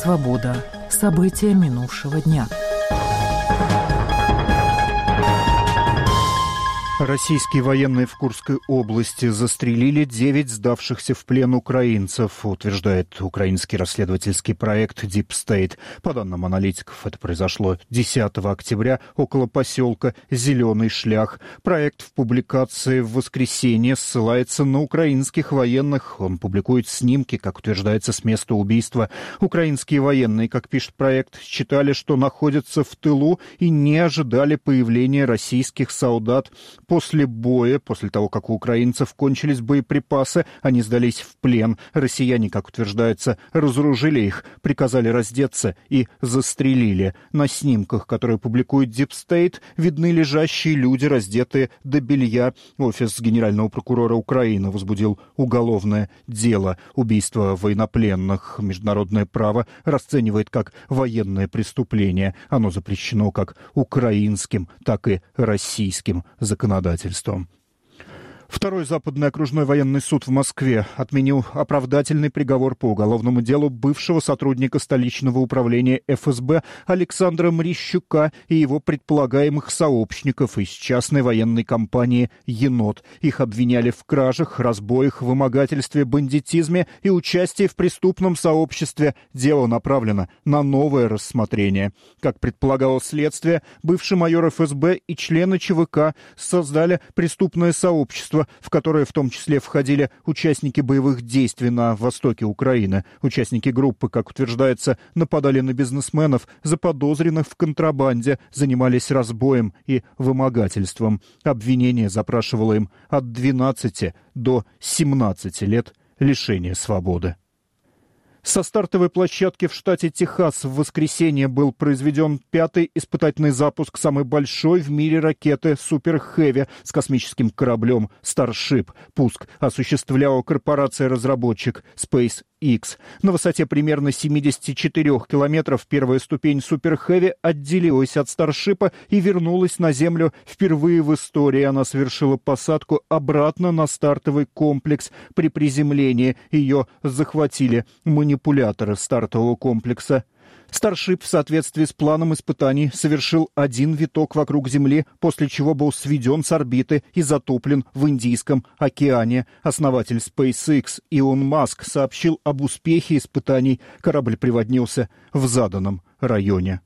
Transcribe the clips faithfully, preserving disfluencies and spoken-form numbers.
Свобода. События минувшего дня. Российские военные в Курской области застрелили девять сдавшихся в плен украинцев, утверждает украинский расследовательский проект Deep State. По данным аналитиков, это произошло десятого октября около поселка Зеленый Шлях. Проект в публикации в воскресенье ссылается на украинских военных. Он публикует снимки, как утверждается, с места убийства. Украинские военные, как пишет проект, считали, что находятся в тылу и не ожидали появления российских солдат. После боя, после того, как у украинцев кончились боеприпасы, они сдались в плен. Россияне, как утверждается, разоружили их, приказали раздеться и застрелили. На снимках, которые публикует Deep State, видны лежащие люди, раздетые до белья. Офис генерального прокурора Украины возбудил уголовное дело. Убийство военнопленных международное право расценивает как военное преступление. Оно запрещено как украинским, так и российским законодательством. Второй западный окружной военный суд в Москве отменил оправдательный приговор по уголовному делу бывшего сотрудника столичного управления эф эс бэ Александра Мрищука и его предполагаемых сообщников из частной военной компании «Енот». Их обвиняли в кражах, разбоях, вымогательстве, бандитизме и участии в преступном сообществе. Дело направлено на новое рассмотрение. Как предполагало следствие, бывший майор эф эс бэ и члены че вэ ка создали преступное сообщество, в которое в том числе входили участники боевых действий на востоке Украины. Участники группы, как утверждается, нападали на бизнесменов, заподозренных в контрабанде, занимались разбоем и вымогательством. Обвинение запрашивало им от двенадцати до семнадцати лет лишения свободы. Со стартовой площадки в штате Техас в воскресенье был произведен пятый испытательный запуск самой большой в мире ракеты «Супер Хэви» с космическим кораблем «Старшип». Пуск осуществляла корпорация-разработчик SpaceX. На высоте примерно семидесяти четырёх километров первая ступень «Супер Хэви» отделилась от «Старшипа» и вернулась на Землю впервые в истории. Она совершила посадку обратно на стартовый комплекс. При приземлении ее захватили манипуляторы стартового комплекса. «Старшип» в соответствии с планом испытаний совершил один виток вокруг Земли, после чего был сведен с орбиты и затоплен в Индийском океане. Основатель SpaceX Илон Маск сообщил об успехе испытаний. Корабль приводнился в заданном районе.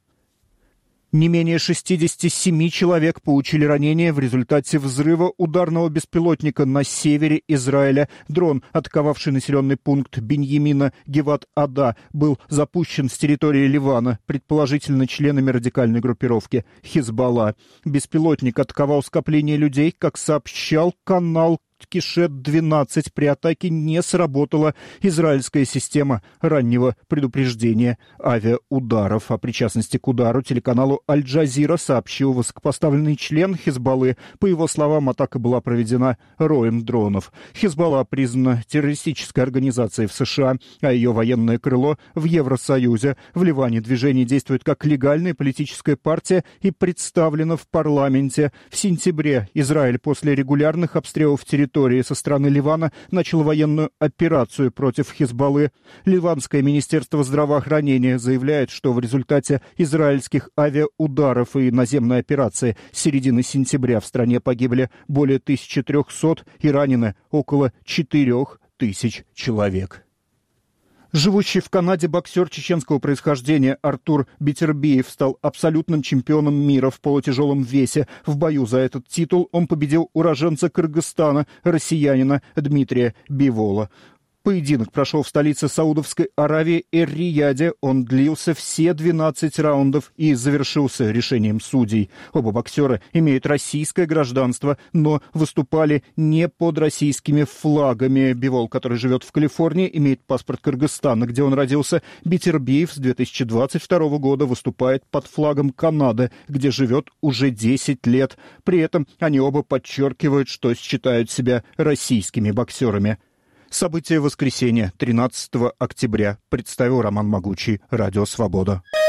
Не менее шестидесяти семи человек получили ранения в результате взрыва ударного беспилотника на севере Израиля. Дрон, атаковавший населенный пункт Биньямина Геват-Ада, был запущен с территории Ливана, предположительно членами радикальной группировки Хизбалла. Беспилотник атаковал скопление людей, как сообщал канал Кишет двенадцать. При атаке не сработала израильская система раннего предупреждения авиаударов. О причастности к удару телеканалу Аль-Джазира сообщил высокопоставленный член Хизбаллы. По его словам, атака была проведена роем дронов. Хизбалла признана террористической организацией в США, а ее военное крыло в Евросоюзе. В Ливане движение действует как легальная политическая партия и представлено в парламенте. В сентябре Израиль после регулярных обстрелов территории со стороны Ливана начал военную операцию против Хизбаллы. Ливанское министерство здравоохранения заявляет, что в результате израильских авиаударов и наземной операции с середины сентября в стране погибли более тысячи трехсот и ранены около четырех тысяч человек. Живущий в Канаде боксер чеченского происхождения Артур Бетербиев стал абсолютным чемпионом мира в полутяжелом весе. В бою за этот титул он победил уроженца Кыргызстана, россиянина Дмитрия Бивола. Поединок прошел в столице Саудовской Аравии Эр-Рияде. Он длился все двенадцать раундов и завершился решением судей. Оба боксера имеют российское гражданство, но выступали не под российскими флагами. Бивол, который живет в Калифорнии, имеет паспорт Кыргызстана, где он родился. Бетербиев с две тысячи двадцать второго года выступает под флагом Канады, где живет уже десять лет. При этом они оба подчеркивают, что считают себя российскими боксерами. События воскресенья, тринадцатого октября, представил Роман Могучий, Радио Свобода.